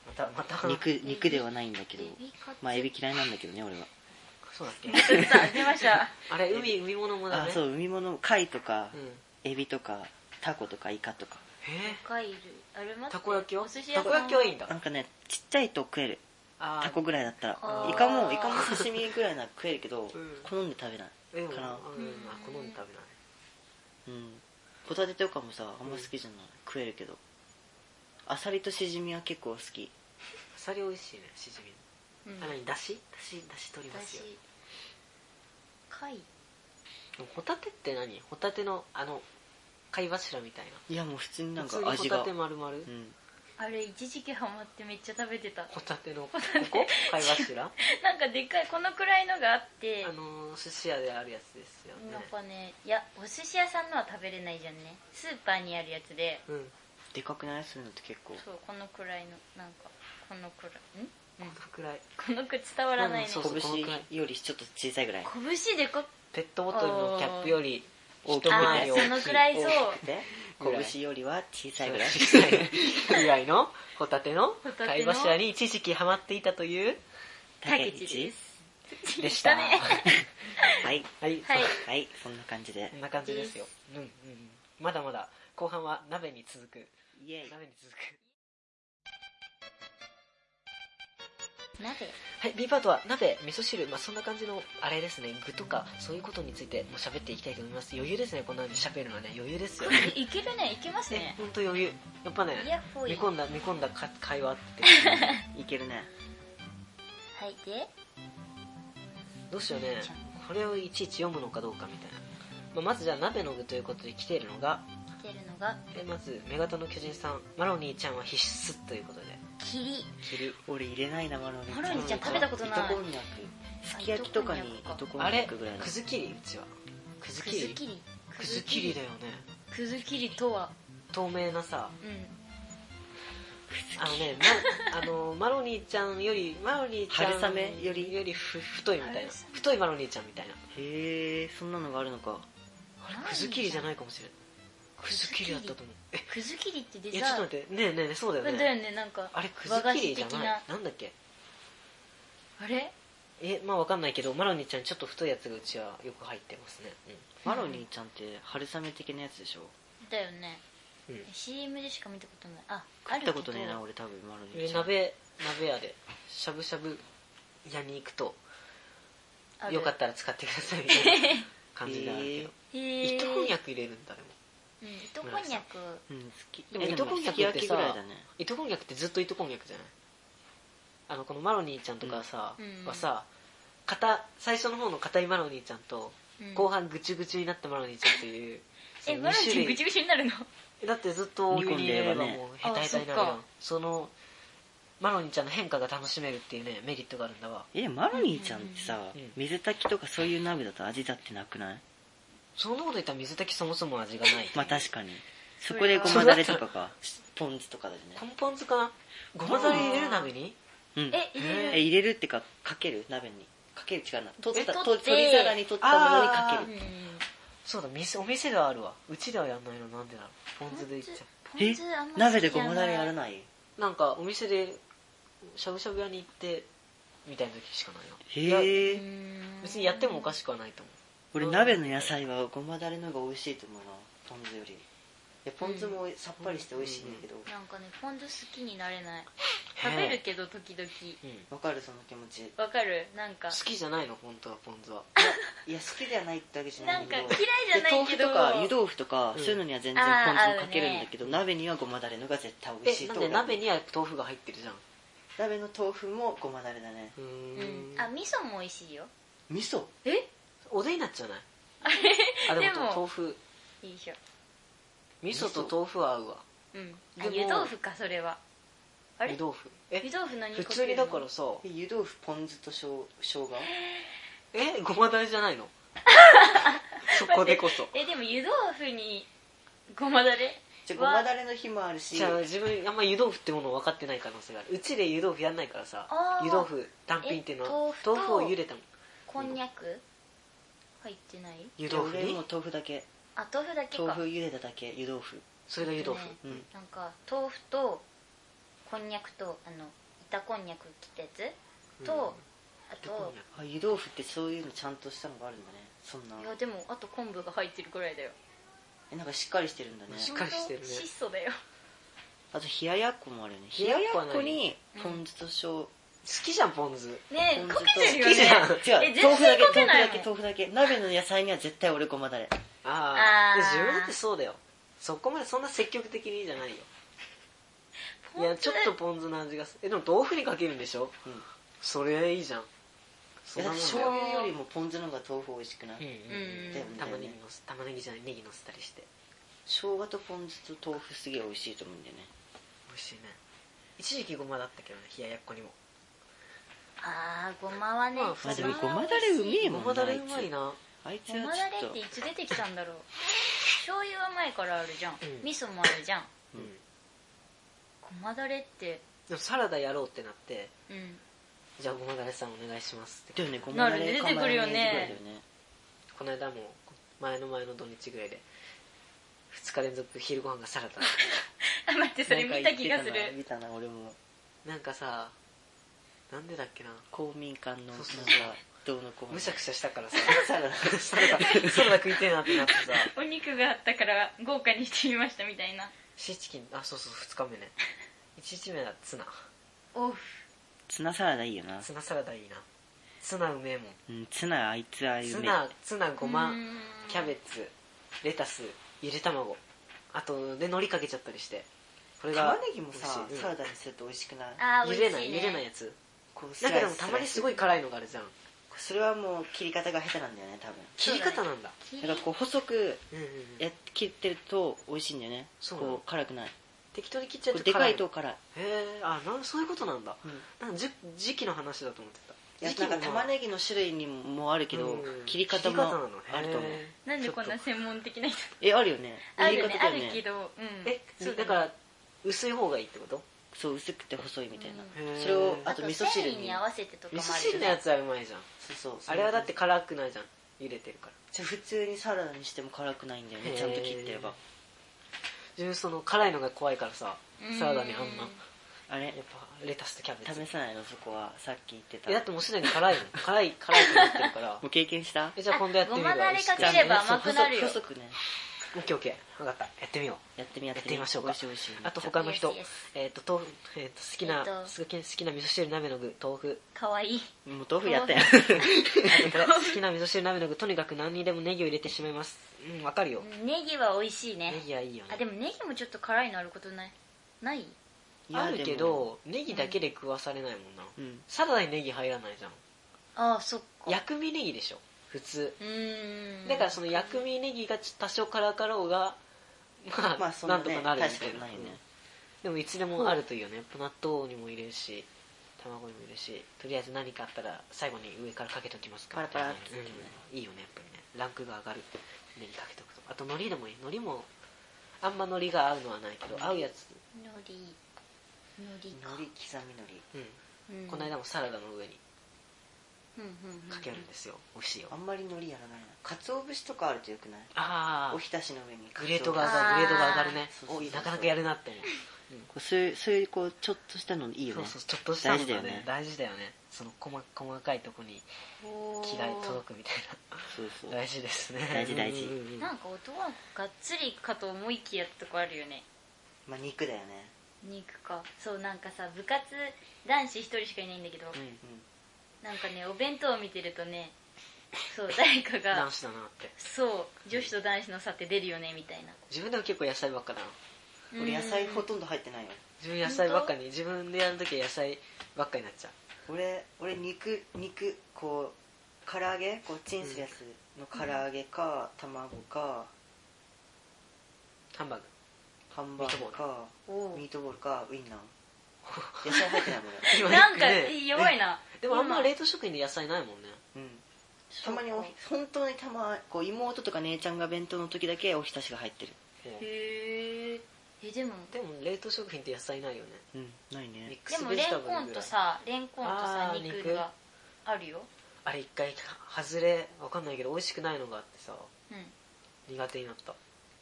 またまた肉肉ではないんだけどエビカツまあエビ嫌いなんだけどね俺は。 そうだっけさあ出ましたあれ海海物もだね。 あそう海物貝とかうん、 エビとかタコとかイカとかえ貝類あれ待ってたこ焼きはお寿司屋さんたこ焼きはいいんだ。 なんかねちっちゃいと食える。 あータコぐらいだったらあーイカもイカも刺身ぐらいなら食えるけど、 うん好んで食べない。 えでもかなあうんあ好んで食べない。 うんホタテとかもさあんま好きじゃない、食えるけどアサリとシジミは結構好き。 アサリ美味しいね、しじみ。 うんあ、何だしだしだし取りますよ。 私貝でもホタテって何？ホタテのあの貝柱みたいな。 いやもう普通になんか普通に味がホタテ丸々。 うんあれ一時期ハマってめっちゃ食べてたホタテのここ貝柱？ なんかでっかいこのくらいのがあってあの寿司屋であるやつですよね。 なんかねいやお寿司屋さんのは食べれないじゃんね。スーパーにあるやつでうん。 でかくないそういうのって結構。 そうこのくらいのなんかこのくらいんこのくらい。 このく伝わらないね、 うんそうそうこのくらい拳よりちょっと小さいぐらい拳でかっペットボトルのキャップより一大きい回り大きい。 そのくらいそう大きくてぐらい拳よりは小さいぐらい。 小さいぐらいのホタテのホタテの貝柱に一時期ハマっていたという竹内ですでした。 ねはいはい。 はいはいそんな感じでこんな感じですよ。うんうんうん。まだまだ後半は鍋に続く。 イエイ。 鍋に続く。 鍋はい、B パートは鍋、味噌汁、まあそんな感じのあれですね、具とかそういうことについても喋っていきたいと思います。余裕ですね、こんなに喋るのはね、余裕ですよ。 いけるねいけますねね、 ほんと余裕。やっぱね、 やっほい見込んだ見込んだか会話って。 いけるね。 はいでどうしようね、これをいちいち読むのかどうかみたいな。まあ、まずじゃあ鍋の具ということで来ているのが、 来てるのがえまず女型の巨人さん、マロニーちゃんは必須ということで。 霧霧。 俺入れないなマロニーマロニーちゃん食べたことない糸こんにゃくすき焼きとかに糸こんあれにゃくぐらいのくず切りうちは。くずく切りず切りくず切りだよね。 くず切りとは透明なさ、 うんあのね、ま、あのマロニーちゃんよりマロニーちゃん春雨よりよりふ太いみたいな春雨太いマロニーちゃんみたいな。 へえそんなのがあるのか。 あれくず切りじゃないかもしれない。くず切りだったと思う。えくず切りってデいやちょっとザー待って、ねえねえねえ、そうだよね。 トだよねなんかあれくず和菓子切りじゃない的ななんだっけ。 あれえまあわかんないけどマロニーちゃんちょっと太いやつがうちはよく入ってますね。 マロニーちゃんって春雨的なやつでしょ。 だよねうん、うん、 シーエム でしか見たことないああ食ったるけどことねえな俺多分マロニえーちゃん。 鍋鍋屋でしゃぶしゃぶ屋に行くとあるよかったら使ってくださいみたいな感じであるけど、 へえ糸こんにゃく入れるんだでも。 うん糸こんにゃくうん好き。 でもえ糸こんにゃくってさすき焼きぐらいだね。 糸こんにゃくってずっと糸こんにゃくじゃない。あのこのマロニーちゃんとかさ、 うんはさ硬最初の方の硬いマロニーちゃんと、 うん後半ぐちゅぐちゅになったマロニーちゃんっていうそのえマロンに種類ちゃんぐちぐちになるのだってずっとお湯に入れれば煮込んでればねもうヘタヘタになるあそっかよ。そのマロニーちゃんの変化が楽しめるっていうねメリットがあるんだわ。 えマロニーちゃんってさ、 うん水炊きとかそういう鍋だと味だってなくない？ そんなこと言ったら水炊きそもそも味がないまあ確かにそこでごまだれとかかポン酢とかだよね。 コンポン酢かな。ごまだれ入れる鍋にうんえ入れるえ入れるってかかける鍋にかける違うな取ったえ取ってと取り皿に取ったものにかける。 うんそうだ店お店ではあるわ。うちではやんないのなんでだろう。ポン酢でいっちゃポン酢あんま好きじゃない鍋でごまだれやらない？ う。なんかお店でしゃぶしゃぶ屋に行ってみたいな時しかないな。 へいやえうん別にやってもおかしくはないと思う。 俺鍋の野菜はごまだれの方が美味しいと思うなポン酢より。いやポン酢もさっぱりして美味しいんだけどなんかねポン酢好きになれない食べるけど時々 うん、 わかるその気持ち。 わかるなんか好きじゃないの本当はポン酢は。 いや好きではないってわけじゃなないんんだけどか嫌いじゃないけどで豆腐とか湯豆腐とか、 うんそういうのには全然ポン酢もかけるんだけど、鍋にはごまだれのが絶対美味しえいと思う。 なんで鍋には豆腐が入ってるじゃん。 鍋の豆腐もごまだれだね。 うーうんんあ味噌も美味しいよ味噌えおでんになっちゃうない。あでもでも豆腐いいでしょ味噌と豆腐は合うわ。 うんあでも湯豆腐かそれはあれ湯豆腐え湯豆腐何かけるの普通にだからさえ湯豆腐ポン酢としょう生姜えごまだれじゃないのそこでこそ。 えでも湯豆腐にごまだれじゃあごまだれの日もあるしじゃあ自分あんま湯豆腐ってもの分かってない可能性がある。うちで湯豆腐やんないからさあー湯豆腐単品っていうのはえ豆腐と豆腐を茹でたのこんにゃく入ってない湯豆腐に俺も豆腐だけあ豆腐だけか豆腐茹でただけ湯豆腐。 それが湯豆腐、 ねうんなんか豆腐とこんにゃくとあの板こんにゃく切ったやつと、うん、あとあ湯豆腐ってそういうのちゃんとしたのがあるんだね。そんな。 いやでもあと昆布が入ってるぐらいだよ。 えなんかしっかりしてるんだね。 しっかりしてるね。 質素だよ。 あと冷ややっこもあるよね。冷ややっこにポン酢としょう、うん、好きじゃんポン酢ねえかけてるよね。 違う豆腐だけ豆腐だけ豆腐だけ鍋の野菜には絶対俺ごまだれ。 ああ自分だってそうだよ。そこまでそんな積極的にじゃないよ。いやちょっとポン酢の味がすえでも豆腐にかけるんでしょ、うん、それいいじゃん。 そんなもん醤油よりもポン酢の方が豆腐美味しくない？うんうんうん、玉ねぎの玉ねぎじゃないネギのせたりして生姜とポン酢と豆腐すげえ美味しいと思うんだよね。 美味しいね。一時期ごまだったけどね冷ややっこにも。 あーごまはね、まあ、でもごまだれうめえもんな。 ごまだれうまいな。 あいつはごまだれっていつ出てきたんだろう。醤油は前からあるじゃん、うん、味噌もあるじゃん、うん、ごまだれってでもサラダやろうってなって、うん、じゃあごまだれさんお願いしますってだよね。ごまだれ出てくるよね。 この間も前の前の土日ぐらいでふつか連続昼ご飯がサラダあ待ってそれ見た気がする。 見たな俺も。 なんかさなんでだっけな公民館のなんかどうのこうのむしゃくしゃしたからさサラダサラダサラダ食いてえなってなってさお肉があったから豪華にしてみましたみたいな。 シーチキンあそうそうふつかめねいちにちめはツナ。 おうツナサラダいいよな。 ツナサラダいいな。ツナうめえもん、うん、ツナあいつああいうツナツナごまキャベツレタスゆで卵あとで海苔かけちゃったりしてこれが玉ねぎもさサラダにすると美味しくない？ あ茹でない、ね、茹でないやつなんかでもたまにすごい辛いのがあるじゃん。 それはもう切り方が下手なんだよね多分。 切り方なんだ。 だからこう細くや切ってると美味しいんだよね。 そうこう辛くない。 適当に切っちゃうとでかいと辛い。へえあなんそういうことなんだ、うん、なんか時期の話だと思ってた。 いやなんか玉ねぎの種類にもあるけど、うん、切り方もあると思う。 なんでこんな専門的な人えあるよね。 あるねあるけど、うん、 えだから薄い方がいいってこと？ そう薄くて細いみたいな、うん、それをあと味噌汁にに合わせてとかもある。 味噌汁のやつはうまいじゃん。そうそうあれはだって辛くないじゃん茹でてるから。 じゃ普通にサラダにしても辛くないんだよねちゃんと切ってれば。 自分その辛いのが怖いからさサラダにあんなあれやっぱレタスとキャベツ試さないのそこはさっき言ってた。 えだってもうすでに辛いの辛い辛いってなってるからもう経験した？ えじゃあ今度やってみるわ。 ごまだれかければ甘くなるよ。 細くね。 オッケーオッケー分かったやってみよう。 やってみやってみましょうか。 おいしいおいしい。 あと他の人えっと豆腐えっと好きな好きな味噌汁鍋の具豆腐かわいい。 もう豆腐やったやん。 好きな味噌汁鍋の具とにかく何にでもネギを入れてしまいます。うん分かるよ。 ネギは美味しいね。 ネギはいいよね。 あでもネギもちょっと辛いのあることないないあるけどネギだけで食わされないもんな、うん、サラダにネギ入らないじゃん。 ああそっか薬味ネギでしょ普通。 うーんだからその薬味ネギが多少辛かろうがまあ、まあね、なんとかなるみたいな、ね、でもいつでもあるといいよね。やっぱ納豆にも入れるし卵にも入れるしとりあえず何かあったら最後に上からかけときますからパラパラって、ねうん、いいよねやっぱりねランクが上がるネギかけとくと。あと海苔でもいい。海苔もあんま海苔が合うのはないけど合うやつ海苔海苔刻み海苔、 うんうん、この間もサラダの上にかけるんですよ。美味しいよ。 あんまり海苔やらないな。鰹節とかあるとよくない？ ああおひたしの上にグレードが上がるグレードが上がるね。おいなかなかやるなって思う、 うん、そういうそういうこうちょっとしたのいいよね。 そうそうちょっとしたのが、ね、大事だよね。大事だよね。その細細かいとこに気が届くみたいな。そうそう大事ですね。 大事大事、 うんうん、なんか音はがっつりかと思いきやってとこあるよね。 まあ肉だよね。 肉か。そうなんかさ部活男子一人しかいないんだけど、うんうん、なんかねお弁当を見てるとねそう誰かが男子だなってそう女子と男子の差って出るよねみたいな。 自分でも結構野菜ばっかだな。 俺野菜ほとんど入ってないよ。 自分野菜ばっかに自分でやるときは野菜ばっかになっちゃう。俺俺肉肉こう唐揚げこうチンするやつの唐揚げか、うん、卵かハンバーグハンバーグかミートボールかウインナー野菜入ってないもんなんか弱いな。 でもあんま冷凍食品で野菜ないもんね。うんたまにお本当にたまこう妹とか姉ちゃんが弁当の時だけおひたしが入ってる。 へえ。えでもでも冷凍食品って野菜ないよね。 うんないね。 でもレンコンとさレンコンとさ肉があるよ。 あれ一回外れわかんないけど美味しくないのがあってさ、うん、苦手になった。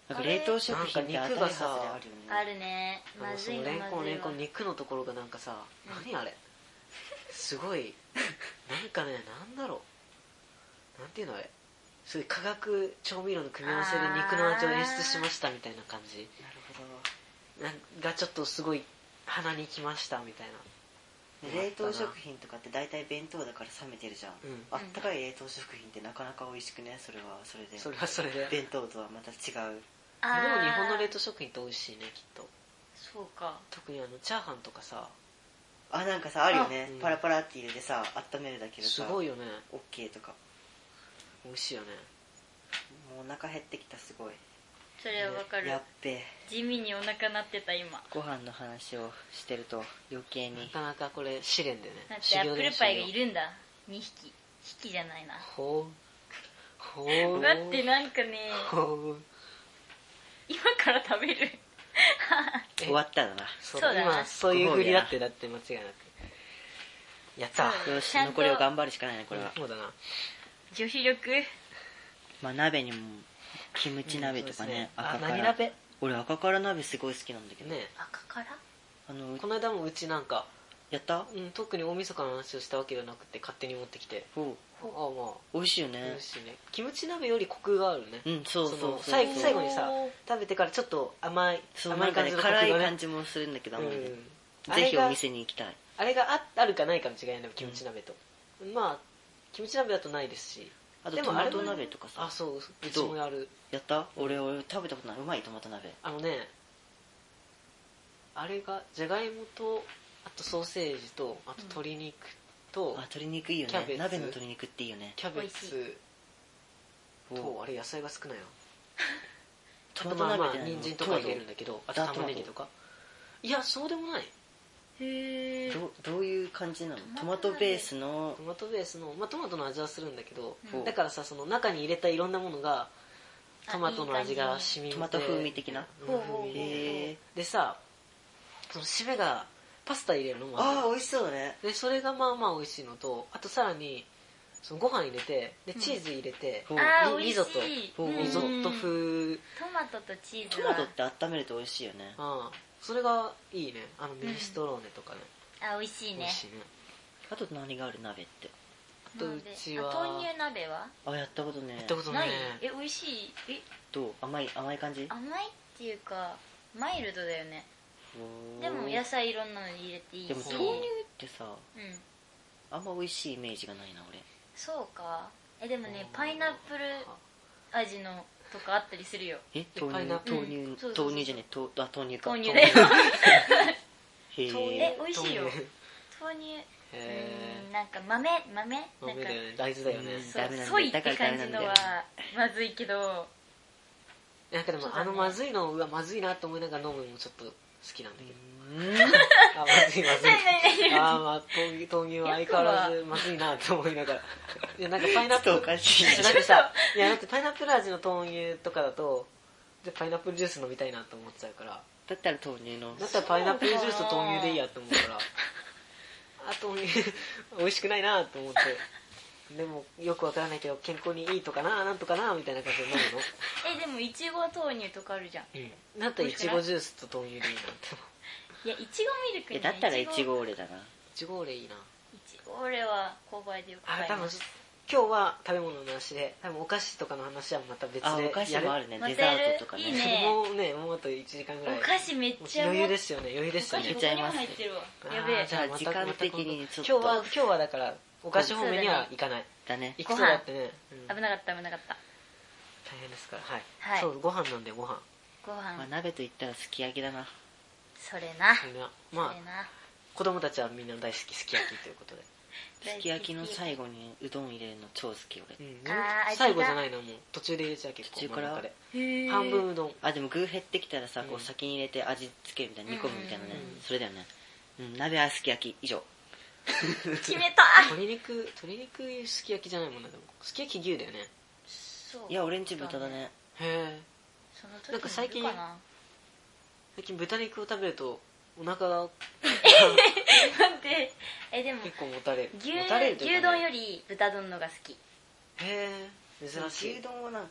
なんか冷凍食品ってなんか肉がさ当たり外れあるよね。 あるね。まずいのレンコンまずいわレンコン肉のところがなんかさ、 うん何あれすごいなんかね、なんだろう、なんていうのあれ、そういう化学調味料の組み合わせで肉の味を演出しましたみたいな感じなるほなんがちょっとすごい鼻にきましたみたいな。 ど。冷凍食品とかって大体弁当だから冷めてるじゃん、 うんあったかい冷凍食品ってなかなか美味しくね。それはそれでそれはそれで弁当とはまた違う。 あーでも日本の冷凍食品って美味しいね、きっと。 そうか。 特にあのチャーハンとかさ、 あ、なんかさあるよね、 うんパラパラって入れてさ温めるだけでさすごいよね、 オッケーとか。 美味しいよね。 もうお腹減ってきた。すごいそれはわかる。 やっべえ。 地味にお腹鳴ってた今。 ご飯の話をしてると余計になかなかこれ試練でね。 だってアップルパイがいる。 るんだ。にひき。匹じゃないな。 ほうほう。 だってなんかね、 ほう。 今から食べる。 終わっただな。 そうそうだな今そういう風にだってだって間違いなく。やった。 そうよしちゃんと残りを頑張るしかないねこれは。 そうだな。 女子力。 まあ鍋にもキムチ鍋とかね、 うんそうですねあ、 赤から何鍋俺赤から鍋すごい好きなんだけど、 ね。 赤からあのこの間もうちなんか、 やったうん、特に大晦日の話をしたわけではなくて勝手に持ってきて、 ほうああまあ美味しいよ美ね味しいね。キムチ鍋よりコクがあるね。 うんそうそうそうの最最後にさおー食べてからちょっと甘いそう甘い感じのコクがなんかね辛いね感じもするんだけど、あんまりねうんぜひおあれが店に行きたい。 あれが あ, あるかないかの違いなのキムチ鍋と、まあキムチ鍋だとないですし、 あとでもあれもトマト鍋とかさあそううちもやる。 やった俺俺食べたことない。うまいトマト鍋。 あのねあれがじゃがいもとあとソーセージとあと鶏肉と、 あ鶏肉いいよキャベツね。鍋の鶏肉っていいよね。 キャベ美味しツとあれ野菜が少ないよ。あトとまあまあマト鍋って何人参とか入れるんだけど、あとダート玉ねぎとか。いやそうでもない。 へえ。 どどういう感じなの？トトマトマト鍋ベースのトマトベースの、まあ、トマトの味はするんだけど、 うんだからさその中に入れたいろんなものがトマトの味が染みてトマト風味的な。 うんほうほうほうへえ。 でさその締めがパスタ入れるのもああ美味しそうだね。 でそれがまあまあ美味しいのと、あとさらにそのご飯入れてでチーズ入れて、 うんあー美味しいリリゾットほうリゾット風、 トマトとチーズはトマトって温めると美味しいよね。 ああそれがいいね。あのミネストローネとかね、 あ美味しいね。 美味しいね。 あと何がある鍋って。 あとうちはあ豆乳鍋はあやったことね。 やったことなねい？え美味しい？えどう甘い甘い感じ？ 甘いっていうかマイルドだよね。 おーでも野菜いろんなの入れていいし。 でも豆乳ってさうん。 あんま美味しいイメージがないな俺。 そうか。えでもねパイナップル味のとかあったりするよ。 え豆乳パイナップル豆乳うんそうそうそう豆乳じゃねえとあ豆乳か。 豆乳だよ。 へ豆乳え。 え美味しいよ豆乳豆乳。 へうんなんか豆豆えなんか豆だよね、大豆だよね。 うんそうダメなんだよソイってだからダメ感じのなんだよはまずいけど。 なんかでも、 そうだねあのまずいのうわまずいなと思いながら飲むのもちょっと好きなんだけど、 うんあまずいまずい何何何あーまあ豆乳豆乳は相変わらずまずいなと思いながらいやなんかパイナップルちょっとおかしいねなんかさいやだってパイナップル味の豆乳とかだとでパイナップルジュース飲みたいなと思っちゃうから、 だったら豆乳のだったらパイナップルジュースと豆乳でいいやと思うからあ豆乳美味しくないなと思って、でもよくわからないけど健康にいいとかななんとかなみたいな感じで飲むの。 えでもいちご豆乳とかあるじゃん。 うん、だったらいちごジュースと豆乳でいいなって思う。 いやいちごミルクにえだったらいちご俺だな。 いちごオレいいな。 いちご俺は購買でよくあ多分買います。 今日は食べ物の話で多分お菓子とかの話はまた別でやる。 あお菓子もあるね。 またデザやるートとかね。 いいねもうねもうあといちじかんぐらい。 お菓子めっちゃ余裕ですよね余裕ですよねお菓子ここにも入ってるわ。やべえあー。 じゃあまた時間的にちょっと今日は今日はだからお菓子方面には行かない。 だね。 行くとだってね、うん危なかった危なかった。 大変ですからはい、 はいそうご飯なんでご飯ご飯まあ鍋と言ったらすき焼きだな。 それな。 みんなまあそれな。 子供たちはみんな大好きすき焼きということで、 すき焼きの最後にうどん入れるの超好き俺。 うんあー最後じゃないのもう途中で入れちゃう結構途中から真ん中でへー半分うどんあでも具減ってきたらさ、こううん先に入れて味付けるみたいな煮込むみたいなね、 うんそれだよね。うん鍋はすき焼き以上。 決めた。 鶏肉鶏肉すき焼きじゃないもんなでもすき焼き牛だよね。 そういや俺んち豚だね。 へえ。 その時なんか最近いるかな。 最近豚肉を食べるとお腹が待ってえでも結構もたれる牛もたれるというかね牛丼より豚丼のが好き。 へえ珍しい牛丼はなんか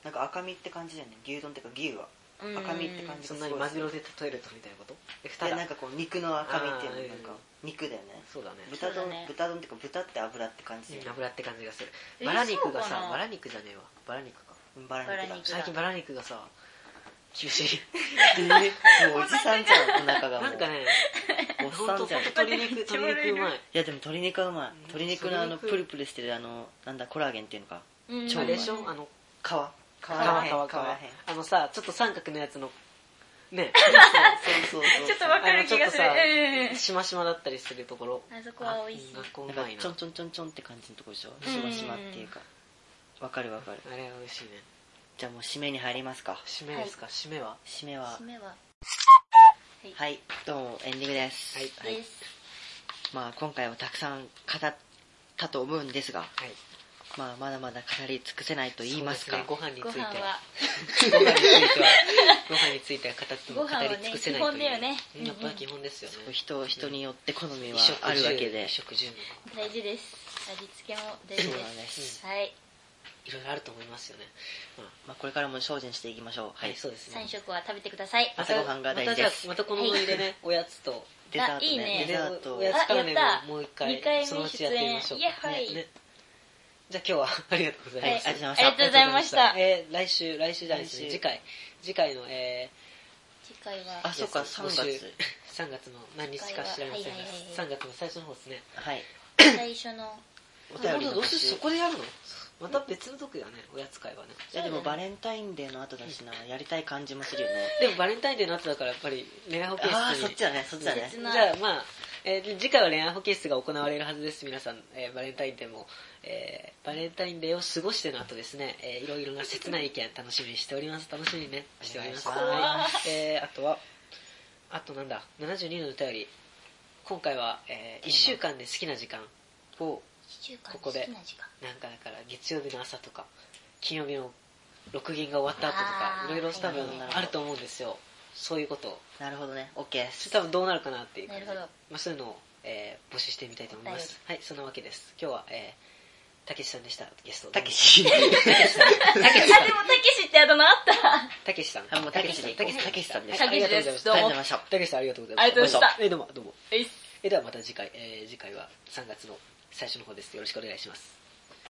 なんか赤身って感じだよね。牛丼ってか牛は赤身って感じそがすごい。 んなにマグロで例えるとみたいなこと？え、 いやなんかこう肉の赤身っていうのはなんか肉だよね。 そうだね。 豚丼、 ね、 豚丼ってか豚って油って感じだよね。 油って感じがする。 えバラ肉がさ、 そうかなバラ肉じゃねえわ。バラ肉か。 バラ肉だ。 最近バラ肉がさ、厳しい。 もうおじさんじゃん、お腹がもう。 なんかね、 おっさんじゃん。い鶏肉、鶏肉うまい。 やでも鶏肉はうまい。鶏肉のあのプルプルしてるあのなんだコラーゲンっていうのか。 うん、 あれでしょ、あの皮。皮皮皮皮皮あのさ、ちょっと三角のやつのね、 そうそうそう。 ちょっとわかる気がする。うん、 しましまだったりするところ。 あそこは美味しい。 あこうなんかまいな。 ちょんちょんちょんちょんって感じのところでしょ。しましまっていうか。わかるわかる。 あれは美味しいね。 じゃあもう締めに入りますか。 締めですか、締めは締めは締めははい、どうもエンディングです。 はいはい、 です。 まあ今回はたくさん語ったと思うんですが、 はい。 まあまだまだ語り尽くせないと言いますか。 そうですね、ご飯につごいては。 飯はご飯については、ご飯については語っても語ご飯はねり尽くせないという。 基本だよねうんやっぱ基本ですよね。 人人によって好みは衣食あるわけで、 衣食住の大事です。味付けも大事そうで。 なんですす。 はい。 いろいろあると思いますよね。まあまあこれからも精進していきましょう。 はい、そうですね三。食は食べてください。 朝ごはんが大事またじゃあです。 またこのノリでね、おやつとデザートあいいねね。デザートおやつからねあやったもう一回二回目そのうちやってみましょう出演イエッはいねじゃあ今日はありがとうございます、 はいありがとうございましたありがとうございました。 えー来週来週じゃないですね来週次回次回のえ次回はあ、そうか、 ーさんがつ。 募集さんがつの何日か知らませんがはいはいはいはいさんがつの最初の方ですねはい。 最初のお便りのどうする募集そこでやるのまた別の時だねおやつ会はねいやでもバレンタインデーの後だしな、やりたい感じもするよね。 でもバレンタインデーの後だからやっぱり恋愛保健室にああ、そっちだね、そっちだね。 切なじゃあまあ、えー次回は恋愛保健室が行われるはずです皆さん、えーバレンタインデーも、えーバレンタインデーを過ごしての後ですね、えーいろいろな切ない意見楽しみにしております楽しみにねしておりますお願いしますはいえーあとはあとなんだななじゅうにのお便り今回は、えーいっしゅうかんで好きな時間を一週間ここで好きな時間。 なんかだから月曜日の朝とか金曜日のろく限が終わった後とかあーいろいろ多分はいはいあると思うんですよそういうことをなるほどね、OK です。 多分どうなるかなっていう感じなるほどまあ、そういうのを、えー募集してみたいと思いますはいそんなわけです今日は、えー、たけしさんでしたゲストたけし。 たけしさんたけしさんあ、でもたけしってあだ名あった。 たけしさんあ、もうたけしで、たけし、たけしさんです。 たけしです。 ありがとうございました。 たけしさんありがとうございましたありがとうございましたえーどうもどうもえいっすえーではまた次回、えー次回はさんがつの最初の方ですよろしくお願いします